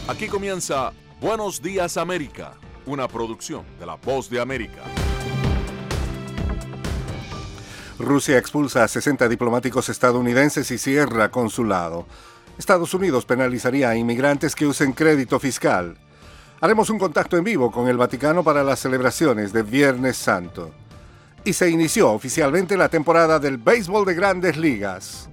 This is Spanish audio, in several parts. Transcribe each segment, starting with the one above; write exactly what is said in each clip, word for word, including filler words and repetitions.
Aquí comienza Buenos Días América, una producción de La Voz de América. Rusia expulsa a sesenta diplomáticos estadounidenses y cierra consulado. Estados Unidos penalizaría a inmigrantes que usen crédito fiscal. Haremos un contacto en vivo con el Vaticano para las celebraciones de Viernes Santo. Y se inició oficialmente la temporada del béisbol de Grandes Ligas.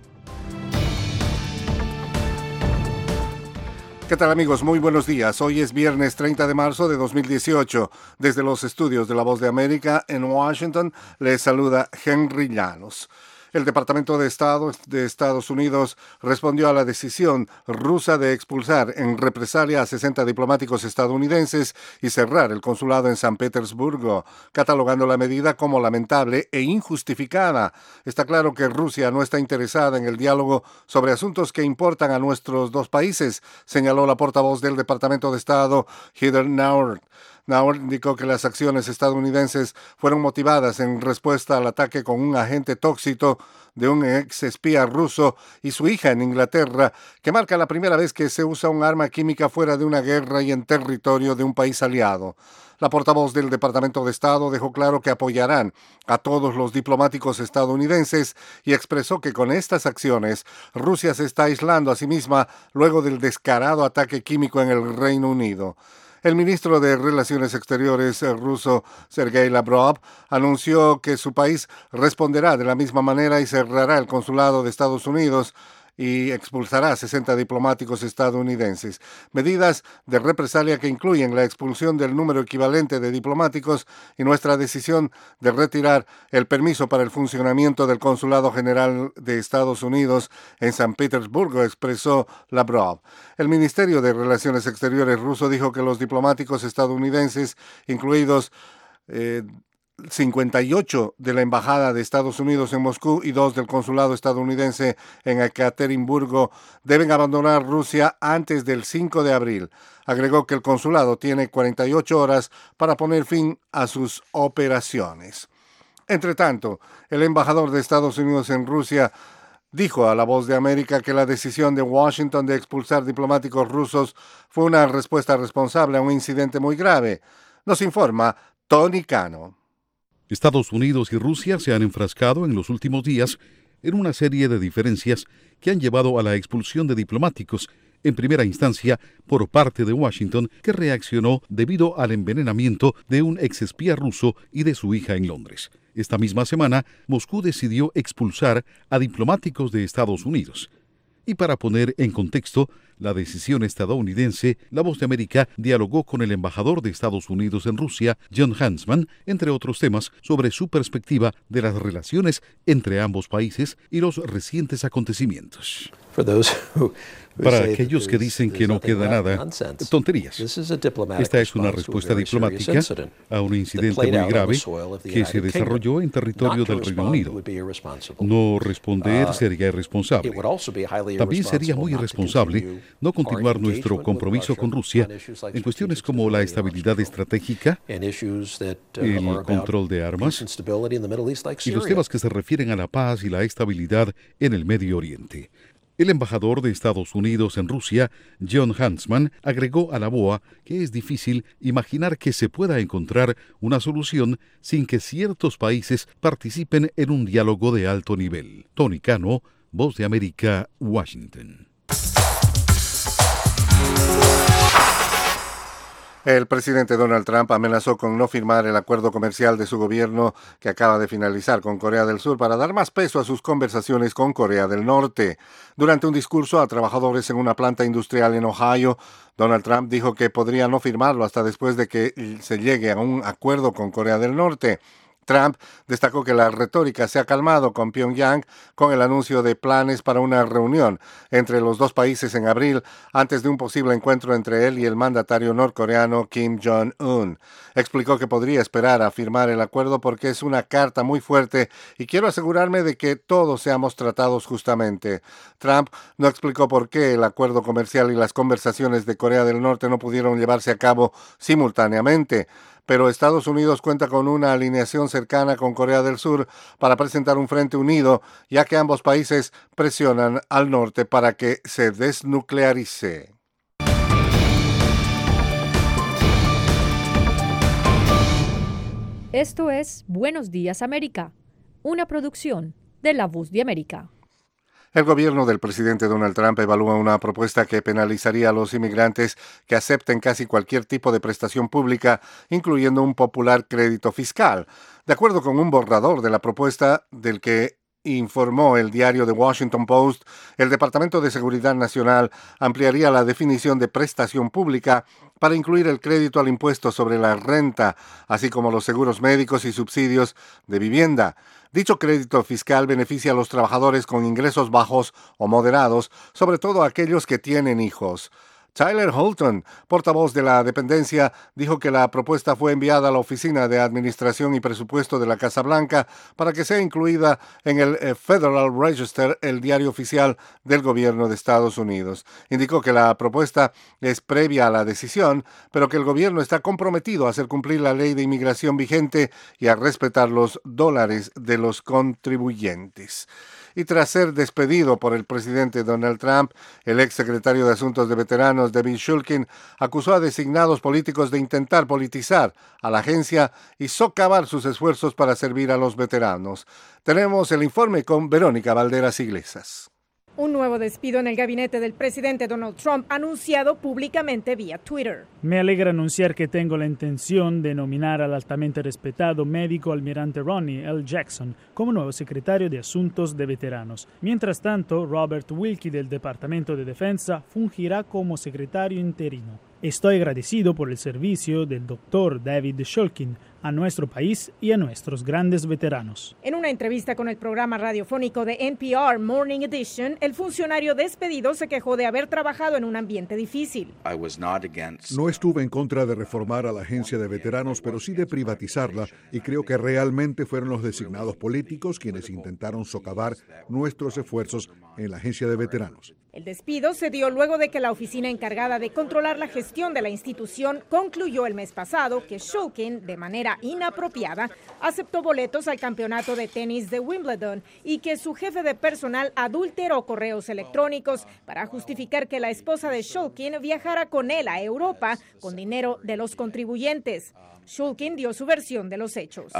¿Qué tal, amigos? Muy buenos días. Hoy es viernes treinta de marzo de dos mil dieciocho. Desde los estudios de La Voz de América en Washington les saluda Henry Llanos. El Departamento de Estado de Estados Unidos respondió a la decisión rusa de expulsar en represalia a sesenta diplomáticos estadounidenses y cerrar el consulado en San Petersburgo, catalogando la medida como lamentable e injustificada. Está claro que Rusia no está interesada en el diálogo sobre asuntos que importan a nuestros dos países, señaló la portavoz del Departamento de Estado, Heather Nauert. Nauert indicó que las acciones estadounidenses fueron motivadas en respuesta al ataque con un agente tóxico de un ex espía ruso y su hija en Inglaterra, que marca la primera vez que se usa un arma química fuera de una guerra y en territorio de un país aliado. La portavoz del Departamento de Estado dejó claro que apoyarán a todos los diplomáticos estadounidenses y expresó que con estas acciones Rusia se está aislando a sí misma luego del descarado ataque químico en el Reino Unido. El ministro de Relaciones Exteriores ruso, Sergei Lavrov, anunció que su país responderá de la misma manera y cerrará el consulado de Estados Unidos y expulsará a sesenta diplomáticos estadounidenses. Medidas de represalia que incluyen la expulsión del número equivalente de diplomáticos y nuestra decisión de retirar el permiso para el funcionamiento del Consulado General de Estados Unidos en San Petersburgo, expresó Lavrov. El Ministerio de Relaciones Exteriores ruso dijo que los diplomáticos estadounidenses, incluidos eh, cincuenta y ocho de la Embajada de Estados Unidos en Moscú y dos del Consulado estadounidense en Ekaterimburgo, deben abandonar Rusia antes del cinco de abril. Agregó que el consulado tiene cuarenta y ocho horas para poner fin a sus operaciones. Entre tanto, el embajador de Estados Unidos en Rusia dijo a La Voz de América que la decisión de Washington de expulsar diplomáticos rusos fue una respuesta responsable a un incidente muy grave. Nos informa Tony Cano. Estados Unidos y Rusia se han enfrascado en los últimos días en una serie de diferencias que han llevado a la expulsión de diplomáticos, en primera instancia por parte de Washington, que reaccionó debido al envenenamiento de un exespía ruso y de su hija en Londres. Esta misma semana, Moscú decidió expulsar a diplomáticos de Estados Unidos. Y para poner en contexto la decisión estadounidense, La Voz de América dialogó con el embajador de Estados Unidos en Rusia, Jon Huntsman, entre otros temas, sobre su perspectiva de las relaciones entre ambos países y los recientes acontecimientos. Para aquellos que dicen que no queda nada, tonterías. Esta es una respuesta diplomática a un incidente muy grave que se desarrolló en territorio del Reino Unido. No responder sería irresponsable. También sería muy irresponsable no continuar nuestro compromiso con Rusia en cuestiones como la estabilidad estratégica, el control de armas y los temas que se refieren a la paz y la estabilidad en el Medio Oriente. El embajador de Estados Unidos en Rusia, Jon Huntsman, agregó a la B O A que es difícil imaginar que se pueda encontrar una solución sin que ciertos países participen en un diálogo de alto nivel. Tony Cano, Voz de América, Washington. El presidente Donald Trump amenazó con no firmar el acuerdo comercial de su gobierno que acaba de finalizar con Corea del Sur para dar más peso a sus conversaciones con Corea del Norte. Durante un discurso a trabajadores en una planta industrial en Ohio, Donald Trump dijo que podría no firmarlo hasta después de que se llegue a un acuerdo con Corea del Norte. Trump destacó que la retórica se ha calmado con Pyongyang con el anuncio de planes para una reunión entre los dos países en abril antes de un posible encuentro entre él y el mandatario norcoreano Kim Jong-un. Explicó que podría esperar a firmar el acuerdo porque es una carta muy fuerte y quiero asegurarme de que todos seamos tratados justamente. Trump no explicó por qué el acuerdo comercial y las conversaciones de Corea del Norte no pudieron llevarse a cabo simultáneamente. Pero Estados Unidos cuenta con una alineación cercana con Corea del Sur para presentar un frente unido, ya que ambos países presionan al norte para que se desnuclearice. Esto es Buenos Días América, una producción de La Voz de América. El gobierno del presidente Donald Trump evalúa una propuesta que penalizaría a los inmigrantes que acepten casi cualquier tipo de prestación pública, incluyendo un popular crédito fiscal. De acuerdo con un borrador de la propuesta del que informó el diario The Washington Post, el Departamento de Seguridad Nacional ampliaría la definición de prestación pública para incluir el crédito al impuesto sobre la renta, así como los seguros médicos y subsidios de vivienda. Dicho crédito fiscal beneficia a los trabajadores con ingresos bajos o moderados, sobre todo aquellos que tienen hijos. Tyler Holton, portavoz de la dependencia, dijo que la propuesta fue enviada a la Oficina de Administración y Presupuesto de la Casa Blanca para que sea incluida en el Federal Register, el diario oficial del gobierno de Estados Unidos. Indicó que la propuesta es previa a la decisión, pero que el gobierno está comprometido a hacer cumplir la ley de inmigración vigente y a respetar los dólares de los contribuyentes. Y tras ser despedido por el presidente Donald Trump, el ex secretario de Asuntos de Veteranos, David Shulkin, acusó a designados políticos de intentar politizar a la agencia y socavar sus esfuerzos para servir a los veteranos. Tenemos el informe con Verónica Valderas Iglesias. Un nuevo despido en el gabinete del presidente Donald Trump anunciado públicamente vía Twitter. Me alegra anunciar que tengo la intención de nominar al altamente respetado médico almirante Ronnie L. Jackson como nuevo secretario de Asuntos de Veteranos. Mientras tanto, Robert Wilkie del Departamento de Defensa fungirá como secretario interino. Estoy agradecido por el servicio del doctor David Shulkin a nuestro país y a nuestros grandes veteranos. En una entrevista con el programa radiofónico de N P R Morning Edition, el funcionario despedido se quejó de haber trabajado en un ambiente difícil. No estuve en contra de reformar a la agencia de veteranos, pero sí de privatizarla, y creo que realmente fueron los designados políticos quienes intentaron socavar nuestros esfuerzos en la agencia de veteranos. El despido se dio luego de que la oficina encargada de controlar la gestión de la institución concluyó el mes pasado que Shulkin, de manera inapropiada, aceptó boletos al campeonato de tenis de Wimbledon y que su jefe de personal adulteró correos electrónicos para justificar que la esposa de Shulkin viajara con él a Europa con dinero de los contribuyentes. Shulkin dio su versión de los hechos.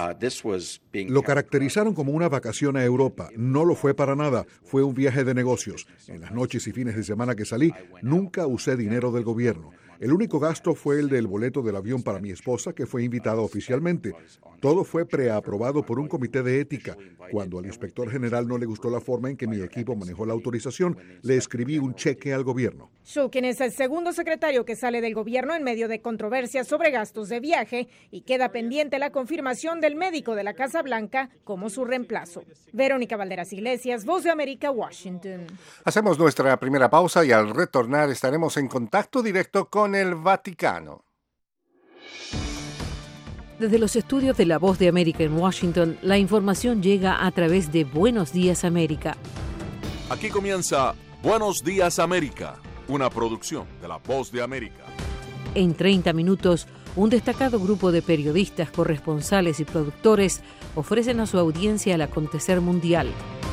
Lo caracterizaron como una vacación a Europa. No lo fue para nada. Fue un viaje de negocios. En las noches y fines de semana que salí, nunca usé dinero del gobierno. El único gasto fue el del boleto del avión para mi esposa, que fue invitada oficialmente. Todo fue preaprobado por un comité de ética. Cuando al inspector general no le gustó la forma en que mi equipo manejó la autorización, le escribí un cheque al gobierno. Shulkin es el segundo secretario que sale del gobierno en medio de controversias sobre gastos de viaje y queda pendiente la confirmación del médico de la Casa Blanca como su reemplazo. Verónica Valderas Iglesias, Voz de América, Washington. Hacemos nuestra primera pausa y al retornar estaremos en contacto directo con el Vaticano. Desde los estudios de La Voz de América en Washington, la información llega a través de Buenos Días América. Aquí comienza Buenos Días América, una producción de La Voz de América. En treinta minutos, un destacado grupo de periodistas, corresponsales y productores ofrecen a su audiencia el acontecer mundial.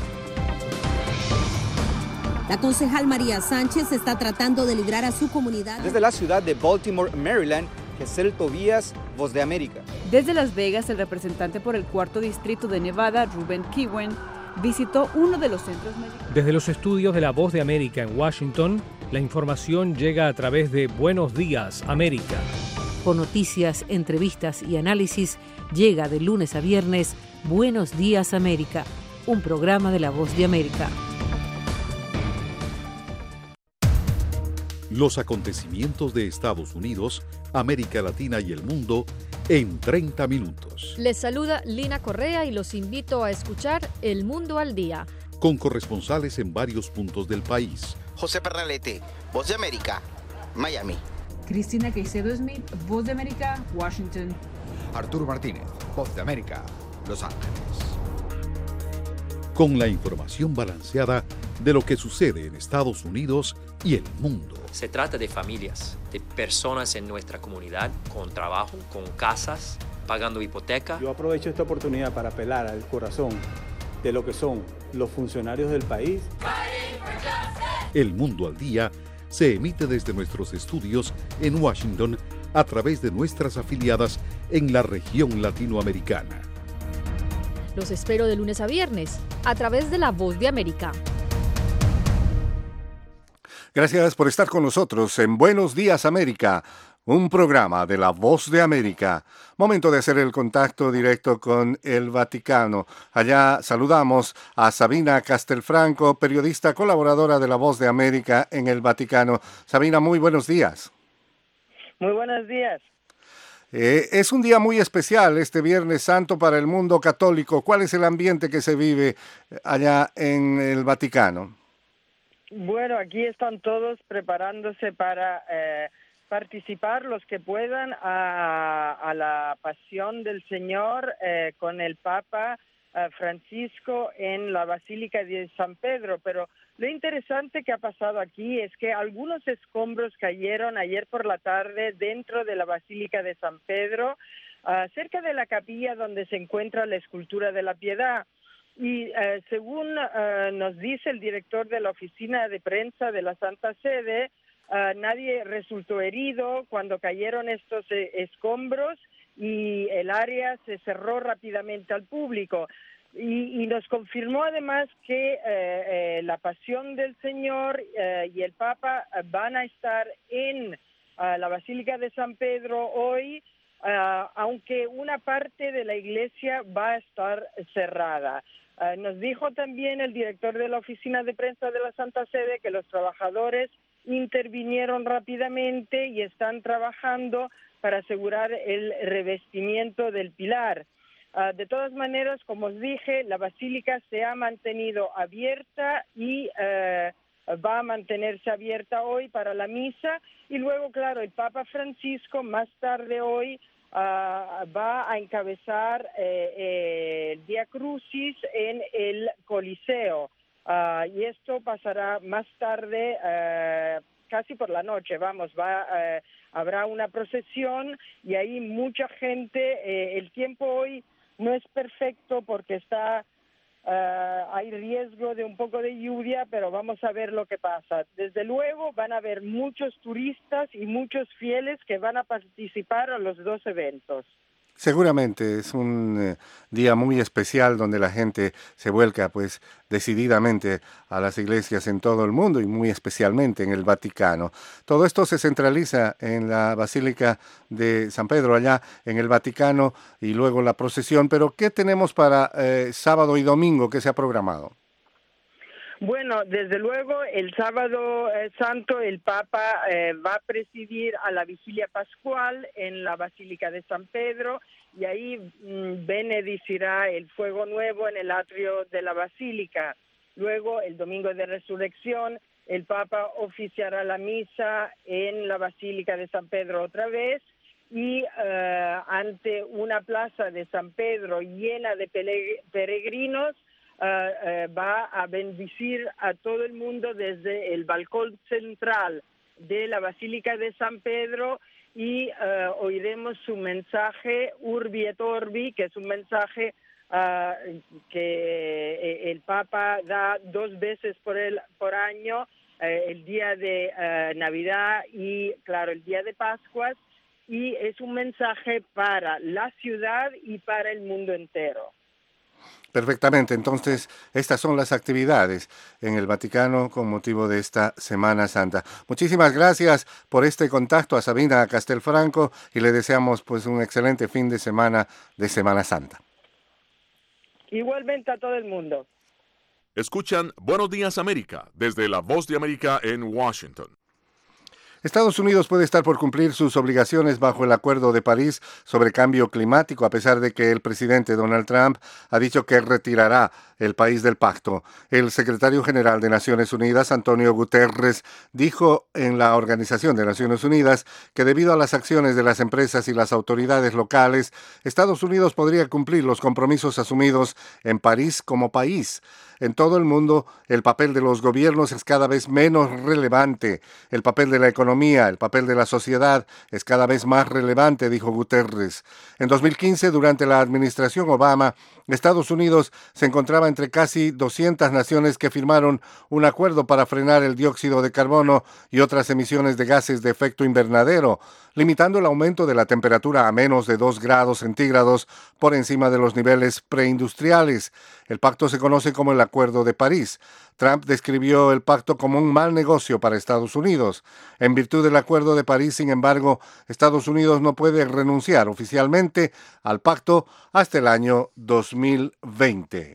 La concejal María Sánchez está tratando de librar a su comunidad. Desde la ciudad de Baltimore, Maryland, Gesel Tobías, Voz de América. Desde Las Vegas, el representante por el cuarto distrito de Nevada, Ruben Kiwen, visitó uno de los centros médicos. Desde los estudios de La Voz de América en Washington, la información llega a través de Buenos Días América. Con noticias, entrevistas y análisis, llega de lunes a viernes Buenos Días América, un programa de La Voz de América. Los acontecimientos de Estados Unidos, América Latina y el mundo en treinta minutos. Les saluda Lina Correa y los invito a escuchar El Mundo al Día. Con corresponsales en varios puntos del país. José Pernalete, Voz de América, Miami. Cristina Caicedo Smith, Voz de América, Washington. Arturo Martínez, Voz de América, Los Ángeles. Con la información balanceada de lo que sucede en Estados Unidos y el mundo. Se trata de familias, de personas en nuestra comunidad, con trabajo, con casas, pagando hipoteca. Yo aprovecho esta oportunidad para apelar al corazón de lo que son los funcionarios del país. El Mundo al Día se emite desde nuestros estudios en Washington a través de nuestras afiliadas en la región latinoamericana. Los espero de lunes a viernes a través de La Voz de América. Gracias por estar con nosotros en Buenos Días América, un programa de La Voz de América. Momento de hacer el contacto directo con el Vaticano. Allá saludamos a Sabina Castelfranco, periodista colaboradora de La Voz de América en el Vaticano. Sabina, muy buenos días. Muy buenos días. Eh, es un día muy especial este Viernes Santo para el mundo católico. ¿Cuál es el ambiente que se vive allá en el Vaticano? Bueno, aquí están todos preparándose para eh, participar, los que puedan, a, a la Pasión del Señor eh, con el Papa eh, Francisco en la Basílica de San Pedro. Pero lo interesante que ha pasado aquí es que algunos escombros cayeron ayer por la tarde dentro de la Basílica de San Pedro, uh, cerca de la capilla donde se encuentra la escultura de la Piedad. Y uh, según uh, nos dice el director de la oficina de prensa de la Santa Sede, uh, nadie resultó herido cuando cayeron estos eh, escombros y el área se cerró rápidamente al público. Y, y nos confirmó además que eh, eh, la Pasión del Señor eh, y el Papa van a estar en uh, la Basílica de San Pedro hoy, uh, aunque una parte de la iglesia va a estar cerrada. Uh, nos dijo también el director de la oficina de prensa de la Santa Sede que los trabajadores intervinieron rápidamente y están trabajando para asegurar el revestimiento del pilar. Uh, de todas maneras, como os dije, la basílica se ha mantenido abierta y uh, va a mantenerse abierta hoy para la misa. Y luego, claro, el Papa Francisco más tarde hoy uh, va a encabezar eh, eh, el Vía Crucis en el Coliseo. Uh, y esto pasará más tarde, uh, casi por la noche, vamos, va uh, habrá una procesión y ahí mucha gente. Eh, el tiempo hoy no es perfecto porque está, uh, hay riesgo de un poco de lluvia, pero vamos a ver lo que pasa. Desde luego van a haber muchos turistas y muchos fieles que van a participar a los dos eventos. Seguramente es un eh, día muy especial donde la gente se vuelca pues decididamente a las iglesias en todo el mundo y muy especialmente en el Vaticano. Todo esto se centraliza en la Basílica de San Pedro allá en el Vaticano y luego la procesión. Pero ¿qué tenemos para eh, sábado y domingo que se ha programado? Bueno, desde luego el sábado eh, santo el Papa eh, va a presidir a la vigilia pascual en la Basílica de San Pedro y ahí mmm, benedicirá el fuego nuevo en el atrio de la Basílica. Luego, el domingo de resurrección, el Papa oficiará la misa en la Basílica de San Pedro otra vez y eh, ante una plaza de San Pedro llena de peregrinos, Uh, uh, va a bendecir a todo el mundo desde el balcón central de la Basílica de San Pedro y uh, oiremos su mensaje Urbi et Orbi, que es un mensaje uh, que el Papa da dos veces por, el, por año, uh, el día de uh, Navidad y, claro, el día de Pascuas, y es un mensaje para la ciudad y para el mundo entero. Perfectamente, entonces estas son las actividades en el Vaticano con motivo de esta Semana Santa. Muchísimas gracias por este contacto a Sabina Castelfranco y le deseamos pues un excelente fin de semana de Semana Santa. Igualmente a todo el mundo. Escuchan Buenos Días América desde La Voz de América en Washington. Estados Unidos puede estar por cumplir sus obligaciones bajo el Acuerdo de París sobre cambio climático, a pesar de que el presidente Donald Trump ha dicho que retirará el país del pacto. El secretario general de Naciones Unidas, Antonio Guterres, dijo en la Organización de Naciones Unidas que debido a las acciones de las empresas y las autoridades locales, Estados Unidos podría cumplir los compromisos asumidos en París como país. En todo el mundo, el papel de los gobiernos es cada vez menos relevante. El papel de la economía, el papel de la sociedad es cada vez más relevante, dijo Guterres. En dos mil quince, durante la administración Obama, Estados Unidos se encontraba entre casi doscientas naciones que firmaron un acuerdo para frenar el dióxido de carbono y otras emisiones de gases de efecto invernadero, limitando el aumento de la temperatura a menos de dos grados centígrados por encima de los niveles preindustriales. El pacto se conoce como el Acuerdo de París. Trump describió el pacto como un mal negocio para Estados Unidos. En virtud del Acuerdo de París, sin embargo, Estados Unidos no puede renunciar oficialmente al pacto hasta el año dos mil veinte.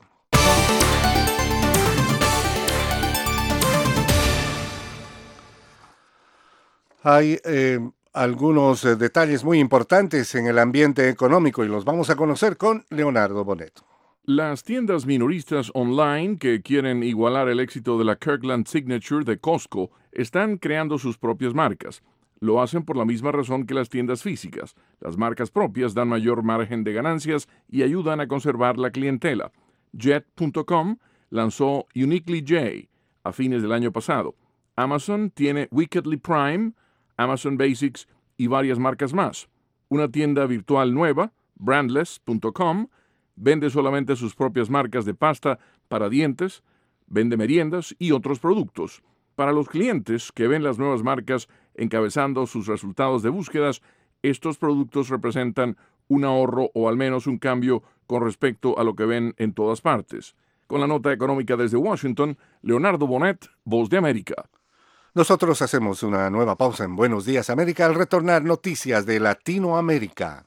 Hay eh, algunos eh, detalles muy importantes en el ambiente económico y los vamos a conocer con Leonardo Bonet. Las tiendas minoristas online que quieren igualar el éxito de la Kirkland Signature de Costco están creando sus propias marcas. Lo hacen por la misma razón que las tiendas físicas. Las marcas propias dan mayor margen de ganancias y ayudan a conservar la clientela. Jet punto com lanzó Uniquely J a fines del año pasado. Amazon tiene Wickedly Prime, Amazon Basics y varias marcas más. Una tienda virtual nueva, Brandless punto com, vende solamente sus propias marcas de pasta para dientes, vende meriendas y otros productos. Para los clientes que ven las nuevas marcas encabezando sus resultados de búsquedas, estos productos representan un ahorro o al menos un cambio con respecto a lo que ven en todas partes. Con la nota económica desde Washington, Leonardo Bonet, Voz de América. Nosotros hacemos una nueva pausa en Buenos Días América al retornar noticias de Latinoamérica.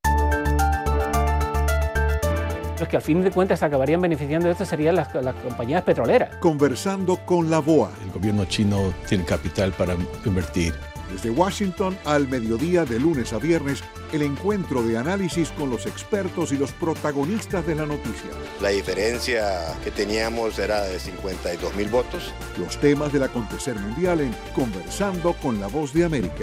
Los que al fin de cuentas acabarían beneficiando de esto serían las, las compañías petroleras. Conversando con la B O A. El gobierno chino tiene capital para invertir. Desde Washington al mediodía de lunes a viernes, el encuentro de análisis con los expertos y los protagonistas de la noticia. La diferencia que teníamos era de cincuenta y dos mil votos. Los temas del acontecer mundial en Conversando con la Voz de América.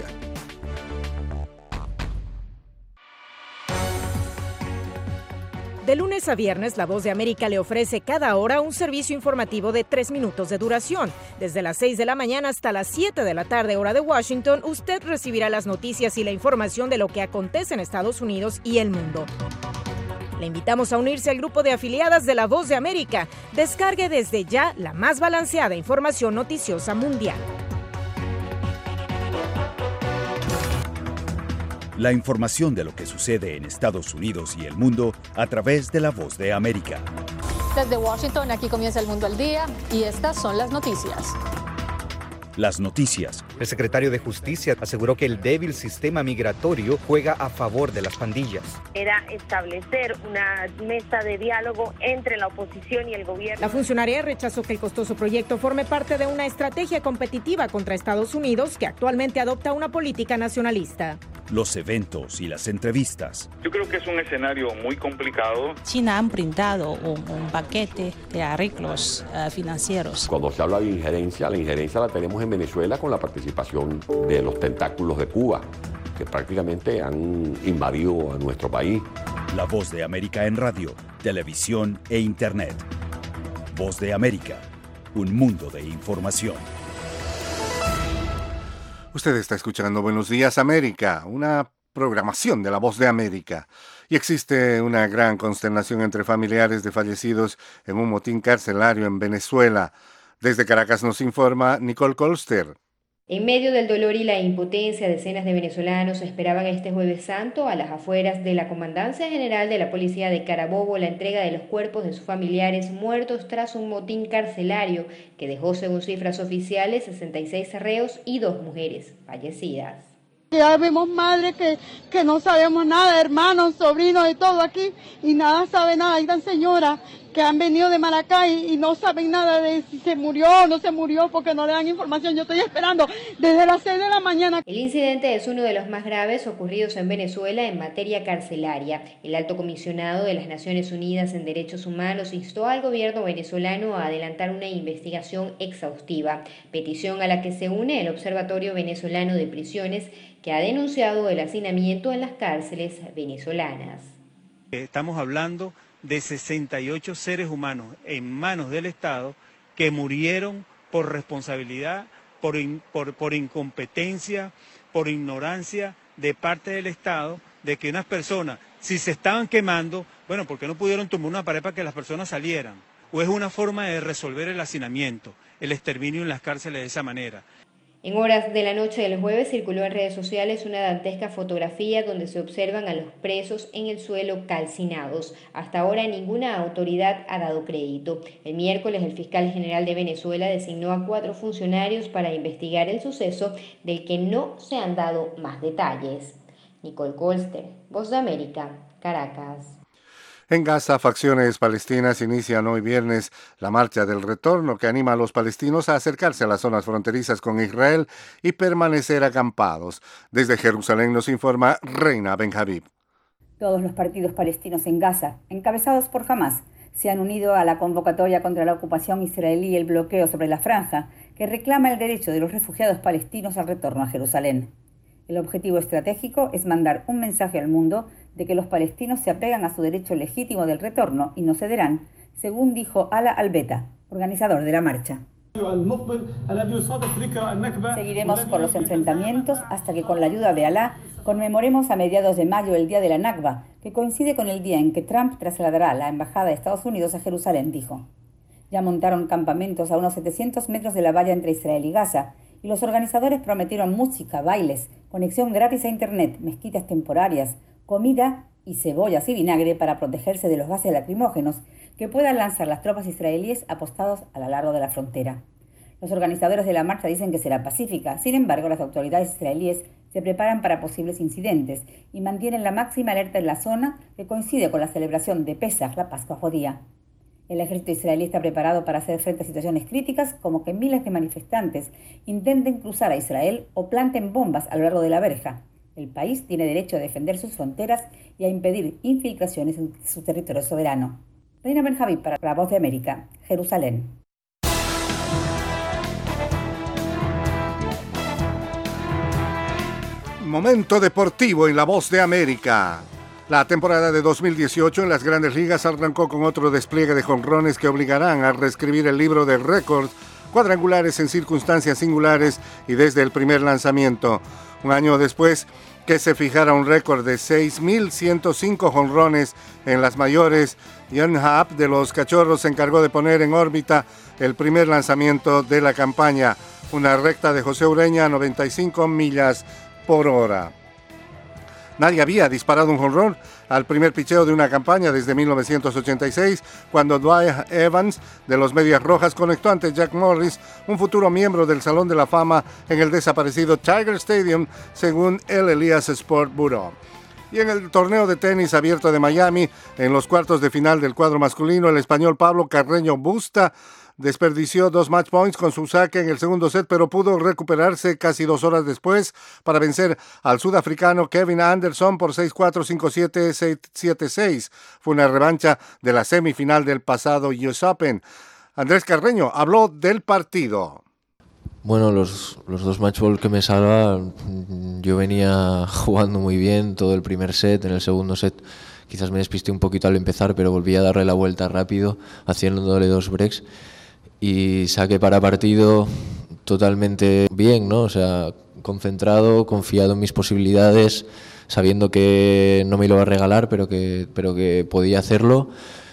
De lunes a viernes, La Voz de América le ofrece cada hora un servicio informativo de tres minutos de duración. Desde las seis de la mañana hasta las siete de la tarde, hora de Washington, usted recibirá las noticias y la información de lo que acontece en Estados Unidos y el mundo. Le invitamos a unirse al grupo de afiliadas de La Voz de América. Descargue desde ya la más balanceada información noticiosa mundial. La información de lo que sucede en Estados Unidos y el mundo a través de La Voz de América. Desde Washington, aquí comienza El Mundo al Día y estas son las noticias. Las noticias. El secretario de Justicia aseguró que el débil sistema migratorio juega a favor de las pandillas. Era establecer una mesa de diálogo entre la oposición y el gobierno. La funcionaria rechazó que el costoso proyecto forme parte de una estrategia competitiva contra Estados Unidos, que actualmente adopta una política nacionalista. Los eventos y las entrevistas. Yo creo que es un escenario muy complicado. China han brindado un, un paquete de arreglos uh, financieros. Cuando se habla de injerencia, la injerencia la tenemos en Venezuela con la participación de los tentáculos de Cuba, que prácticamente han invadido a nuestro país. La Voz de América en radio, televisión e internet. Voz de América, un mundo de información. Usted está escuchando Buenos Días América, una programación de La Voz de América. Y existe una gran consternación entre familiares de fallecidos en un motín carcelario en Venezuela. Desde Caracas nos informa Nicole Colster. En medio del dolor y la impotencia, decenas de venezolanos esperaban este Jueves Santo a las afueras de la Comandancia General de la Policía de Carabobo la entrega de los cuerpos de sus familiares muertos tras un motín carcelario que dejó, según cifras oficiales, sesenta y seis reos y dos mujeres fallecidas. Ya vemos madres que, que no sabemos nada, hermanos, sobrinos y todo aquí, y nada sabe nada. Hay tan señoras que han venido de Maracay y no saben nada de si se murió o no se murió porque no le dan información. Yo estoy esperando desde las seis de la mañana. El incidente es uno de los más graves ocurridos en Venezuela en materia carcelaria. El alto comisionado de las Naciones Unidas en Derechos Humanos instó al gobierno venezolano a adelantar una investigación exhaustiva, petición a la que se une el Observatorio Venezolano de Prisiones, que ha denunciado el hacinamiento en las cárceles venezolanas. Estamos hablando de sesenta y ocho seres humanos en manos del Estado que murieron por responsabilidad, por, in, por, por incompetencia, por ignorancia de parte del Estado, de que unas personas, si se estaban quemando, bueno, ¿por qué no pudieron tumbar una pared para que las personas salieran? ¿O es una forma de resolver el hacinamiento, el exterminio en las cárceles de esa manera? En horas de la noche del jueves circuló en redes sociales una dantesca fotografía donde se observan a los presos en el suelo calcinados. Hasta ahora ninguna autoridad ha dado crédito. El miércoles el fiscal general de Venezuela designó a cuatro funcionarios para investigar el suceso del que no se han dado más detalles. Nicole Colster, Voz de América, Caracas. En Gaza, facciones palestinas inician hoy viernes la marcha del retorno que anima a los palestinos a acercarse a las zonas fronterizas con Israel y permanecer acampados. Desde Jerusalén nos informa Reina Benjabib. Todos los partidos palestinos en Gaza, encabezados por Hamás, se han unido a la convocatoria contra la ocupación israelí y el bloqueo sobre la franja, que reclama el derecho de los refugiados palestinos al retorno a Jerusalén. El objetivo estratégico es mandar un mensaje al mundo de que los palestinos se apegan a su derecho legítimo del retorno y no cederán, según dijo Ala Albeta, organizador de la marcha. Seguiremos por los enfrentamientos hasta que con la ayuda de Alá conmemoremos a mediados de mayo el día de la Nakba, que coincide con el día en que Trump trasladará la embajada de Estados Unidos a Jerusalén, dijo. Ya montaron campamentos a unos setecientos metros de la valla entre Israel y Gaza, y los organizadores prometieron música, bailes, conexión gratis a internet, mezquitas temporarias, comida y cebollas y vinagre para protegerse de los gases lacrimógenos que puedan lanzar las tropas israelíes apostados a lo largo de la frontera. Los organizadores de la marcha dicen que será pacífica, sin embargo las autoridades israelíes se preparan para posibles incidentes y mantienen la máxima alerta en la zona que coincide con la celebración de Pesaj, la Pascua judía. El ejército israelí está preparado para hacer frente a situaciones críticas como que miles de manifestantes intenten cruzar a Israel o planten bombas a lo largo de la verja. El país tiene derecho a defender sus fronteras y a impedir infiltraciones en su territorio soberano. Reina Benjabib para La Voz de América, Jerusalén. Momento deportivo en La Voz de América. La temporada de dos mil dieciocho en las Grandes Ligas arrancó con otro despliegue de jonrones que obligarán a reescribir el libro de récords cuadrangulares en circunstancias singulares y desde el primer lanzamiento. Un año después que se fijara un récord de seis mil ciento cinco jonrones en las mayores, John Happ de los Cachorros se encargó de poner en órbita el primer lanzamiento de la campaña, una recta de José Ureña a noventa y cinco millas por hora. Nadie había disparado un jonrón al primer picheo de una campaña desde mil novecientos ochenta y seis, cuando Dwight Evans de los Medias Rojas conectó ante Jack Morris, un futuro miembro del Salón de la Fama en el desaparecido Tiger Stadium, según el Elias Sport Bureau. Y en el torneo de tenis abierto de Miami, en los cuartos de final del cuadro masculino, el español Pablo Carreño Busta desperdició dos match points con su saque en el segundo set, pero pudo recuperarse casi dos horas después para vencer al sudafricano Kevin Anderson por seis cuatro, cinco siete, seis siete seis. Fue una revancha de la semifinal del pasado U S Open. Andrés Carreño habló del partido. Bueno, los, los dos match ball que me salvan, yo venía jugando muy bien todo el primer set. En el segundo set quizás me despisté un poquito al empezar, pero volví a darle la vuelta rápido, haciéndole dos breaks. Y saqué para partido totalmente bien, ¿no? O sea, concentrado, confiado en mis posibilidades, sabiendo que no me lo iba a regalar, pero que, pero que podía hacerlo.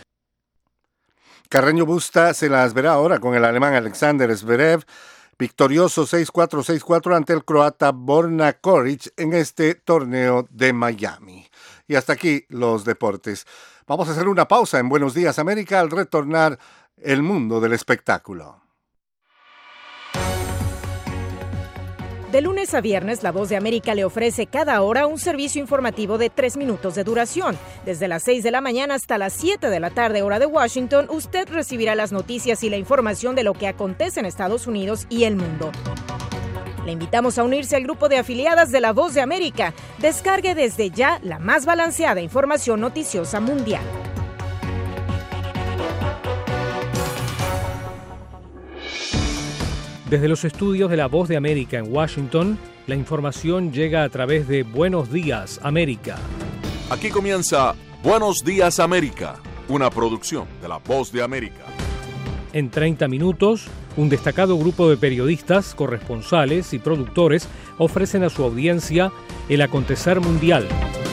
Carreño Busta se las verá ahora con el alemán Alexander Zverev, victorioso seis cuatro, seis cuatro ante el croata Borna Koric en este torneo de Miami. Y hasta aquí los deportes. Vamos a hacer una pausa en Buenos Días América al retornar el mundo del espectáculo. De lunes a viernes, La Voz de América le ofrece cada hora un servicio informativo de tres minutos de duración. Desde las seis de la mañana hasta las siete de la tarde, hora de Washington, usted recibirá las noticias y la información de lo que acontece en Estados Unidos y el mundo. Le invitamos a unirse al grupo de afiliadas de La Voz de América. Descargue desde ya la más balanceada información noticiosa mundial. Desde los estudios de La Voz de América en Washington, la información llega a través de Buenos Días, América. Aquí comienza Buenos Días, América, una producción de La Voz de América. En treinta minutos, un destacado grupo de periodistas, corresponsales y productores ofrecen a su audiencia el acontecer mundial.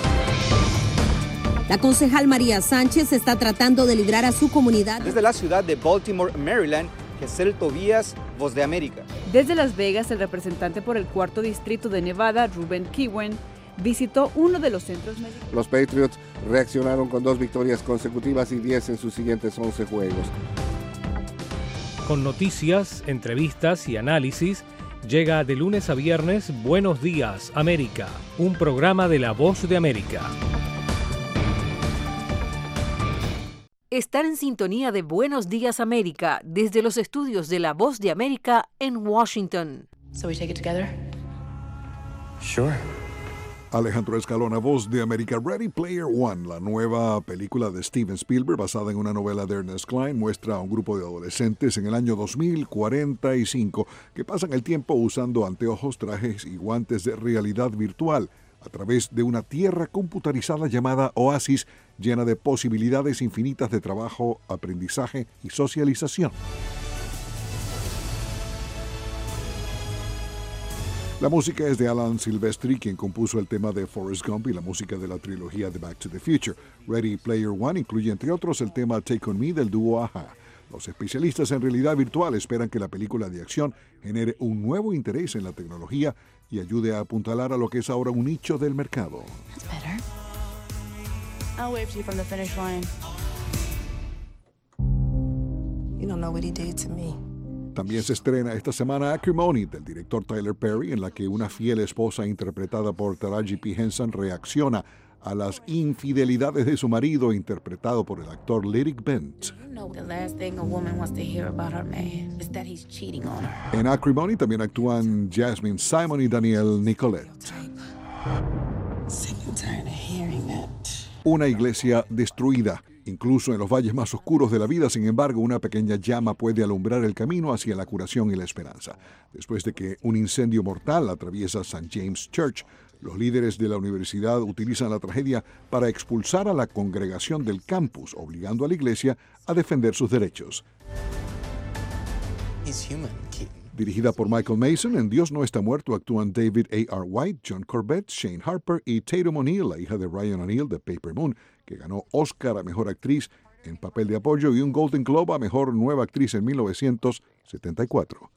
La concejal María Sánchez está tratando de librar a su comunidad. Desde la ciudad de Baltimore, Maryland, Gesell Tobías, Voz de América. Desde Las Vegas, el representante por el cuarto distrito de Nevada, Ruben Kiwen, visitó uno de los centros médicos. Los Patriots reaccionaron con dos victorias consecutivas y diez en sus siguientes once juegos. Con noticias, entrevistas y análisis, llega de lunes a viernes Buenos Días, América, un programa de La Voz de América. Estar en sintonía de Buenos Días, América, desde los estudios de La Voz de América en Washington. So we take it together? Sure. Alejandro Escalona, Voz de América. Ready Player One, la nueva película de Steven Spielberg basada en una novela de Ernest Cline, muestra a un grupo de adolescentes en el año dos mil cuarenta y cinco que pasan el tiempo usando anteojos, trajes y guantes de realidad virtual a través de una tierra computarizada llamada Oasis, llena de posibilidades infinitas de trabajo, aprendizaje y socialización. La música es de Alan Silvestri, quien compuso el tema de Forrest Gump y la música de la trilogía de Back to the Future. Ready Player One incluye, entre otros, el tema Take On Me del dúo A-ha. Los especialistas en realidad virtual esperan que la película de acción genere un nuevo interés en la tecnología y ayude a apuntalar a lo que es ahora un nicho del mercado. That's better. I'll wave to you from the finish line. You don't know what he did to me. También se estrena esta semana Acrimony, del director Tyler Perry, en la que una fiel esposa interpretada por Taraji P. Henson reacciona a las infidelidades de su marido, interpretado por el actor Lyric Bent. En Acrimony también actúan Jasmine Simon y Danielle Nicolette. Una iglesia destruida. Incluso en los valles más oscuros de la vida, sin embargo, una pequeña llama puede alumbrar el camino hacia la curación y la esperanza. Después de que un incendio mortal atraviesa Saint James Church, los líderes de la universidad utilizan la tragedia para expulsar a la congregación del campus, obligando a la iglesia a defender sus derechos. Dirigida por Michael Mason, en Dios no está muerto actúan David A R White, John Corbett, Shane Harper y Tatum O'Neal, la hija de Ryan O'Neal de Paper Moon, que ganó Oscar a Mejor Actriz en papel de apoyo y un Golden Globe a Mejor Nueva Actriz en mil novecientos setenta y cuatro.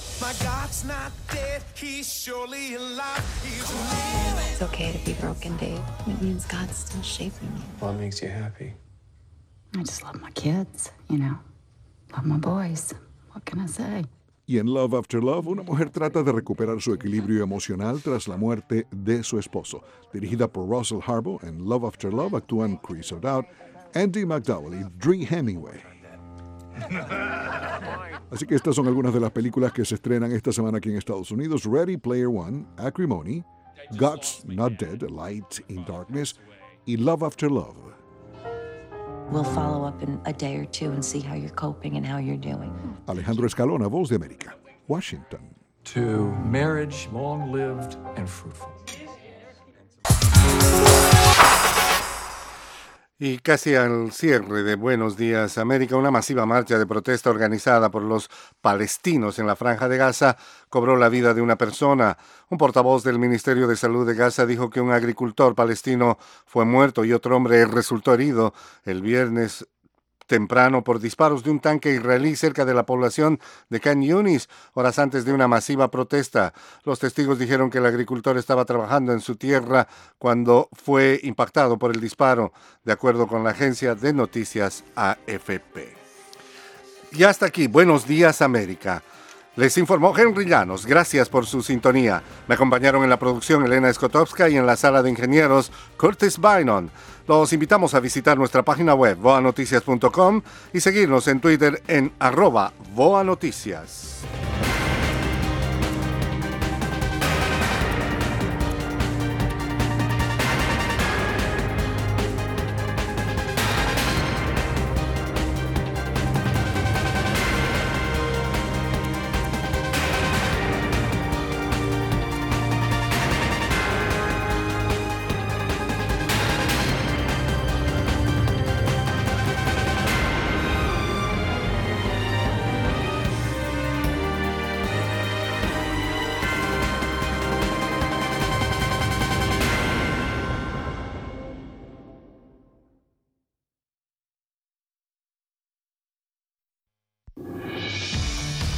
It's okay to be broken, Dave. It means God's still shaping you. What makes you happy? I just love my kids, you know. Love my boys. What can I say? Y en Love After Love, una mujer trata de recuperar su equilibrio emocional tras la muerte de su esposo. Dirigida por Russell Harbaugh, en Love After Love actúan Chris O'Dowd, Andy McDowell y Dree Hemingway. Así que estas son algunas de las películas que se estrenan esta semana aquí en Estados Unidos. Ready Player One, Acrimony, God's Not Dead, A Light in Darkness y Love After Love. We'll follow up in a day or two and see how you're coping and how you're doing. Alejandro Escalona, Voz de América, Washington. To marriage long-lived and fruitful. Y casi al cierre de Buenos Días América, una masiva marcha de protesta organizada por los palestinos en la Franja de Gaza cobró la vida de una persona. Un portavoz del Ministerio de Salud de Gaza dijo que un agricultor palestino fue muerto y otro hombre resultó herido el viernes temprano por disparos de un tanque israelí cerca de la población de Khan Yunis, horas antes de una masiva protesta. Los testigos dijeron que el agricultor estaba trabajando en su tierra cuando fue impactado por el disparo, de acuerdo con la agencia de noticias A F P. Y hasta aquí, Buenos Días América. Les informó Henry Llanos. Gracias por su sintonía. Me acompañaron en la producción Elena Skotowska y en la sala de ingenieros Curtis Bynum. Los invitamos a visitar nuestra página web voa noticias punto com y seguirnos en Twitter en arroba voa noticias.